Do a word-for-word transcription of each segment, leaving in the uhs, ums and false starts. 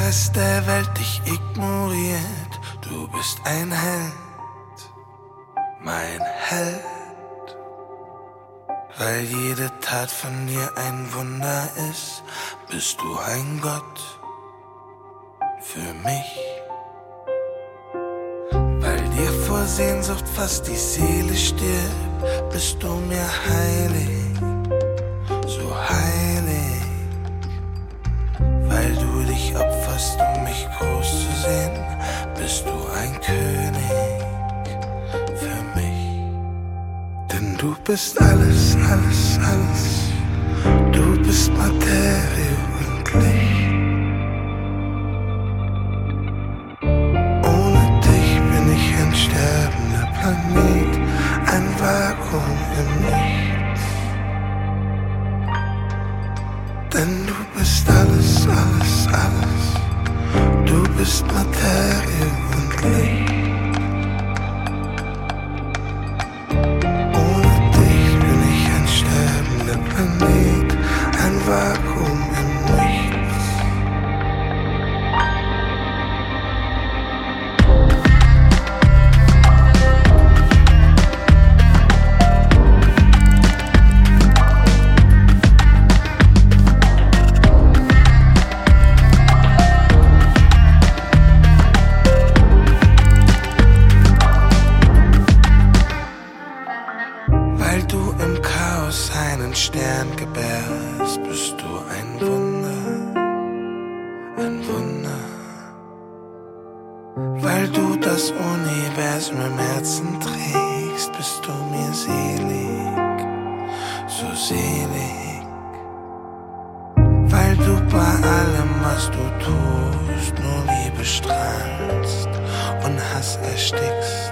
Rest der Welt dich ignoriert, du bist ein Held, mein Held. Weil jede Tat von dir ein Wunder ist, bist du ein Gott für mich. Weil dir vor Sehnsucht fast die Seele stirbt, bist du mir heilig, so heilig. Weil du dich opferst, um mich groß zu sehen, bist du ein König für mich. Denn du bist alles, alles, alles. Du bist Materie und Licht. Ohne dich bin ich ein sterbender Planet, ein Vakuum im Nichts. Denn du bist alles, alles, alles. Du bist Materie und Licht. Ohne dich bin ich ein sterbender Planet, ein Vakuum im Nichts. Weil du im Chaos einen Stern gebärst, bist du ein Wunder, ein Wunder. Weil du das Universum im Herzen trägst, bist du mir selig, so selig. Weil du bei allem, was du tust, nur Liebe strahlst und Hass erstickst.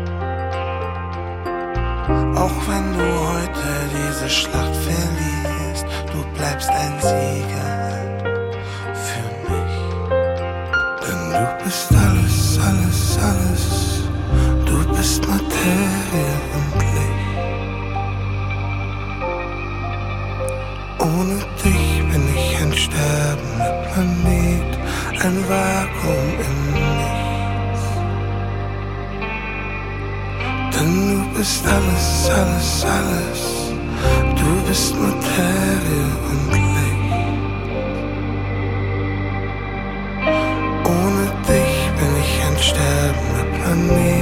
Auch wenn du heute diese Schlacht verlierst, du bleibst ein Sieger für mich. Denn du bist alles, alles, alles. Du bist Materie und Licht. Ohne dich bin ich ein sterbender Planet, ein Vakuum im Nichts. Denn du bist alles, alles, alles. Du bist Materie und Licht. Ohne dich bin ich ein sterbender Planet.